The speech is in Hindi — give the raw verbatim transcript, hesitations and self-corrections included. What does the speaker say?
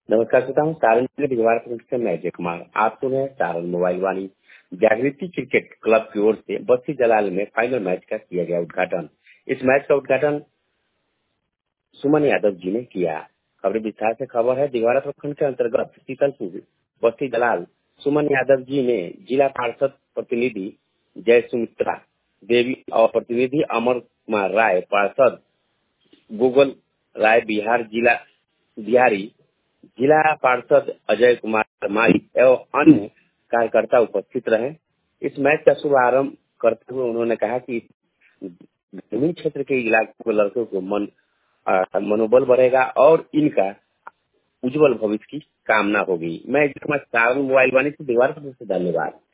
नमस्कार श्रोताओं, सारण जिले भिजवाड़ा से मैं अजय कुमार। आप सुन रहे हैं सारण मोबाइल वाणी। जागृति क्रिकेट क्लब की ओर से बस्ती जलाल में फाइनल मैच का किया गया उद्घाटन। इस मैच का उद्घाटन सुमन यादव जी ने किया। खबरें विस्तार से खबर है। दिगवाड़ा प्रखंड के अंतर्गत शीतलपुर बस्ती जलाल सुमन यादव जी ने जिला पार्षद प्रतिनिधि जय सुमित्रा देवी और प्रतिनिधि अमर कुमार राय, पार्षद गूगल राय, बिहार जिला बिहारी जिला पार्षद अजय कुमार माई एवं अन्य कार्यकर्ता उपस्थित रहे। इस मैच का शुभारंभ करते हुए उन्होंने कहा कि ग्रामीण क्षेत्र के इलाकों के लड़कों को मन आ, मनोबल बढ़ेगा और इनका उज्जवल भविष्य की कामना होगी। मैं सारण मोबाइल वाणी से दीवार से धन्यवाद।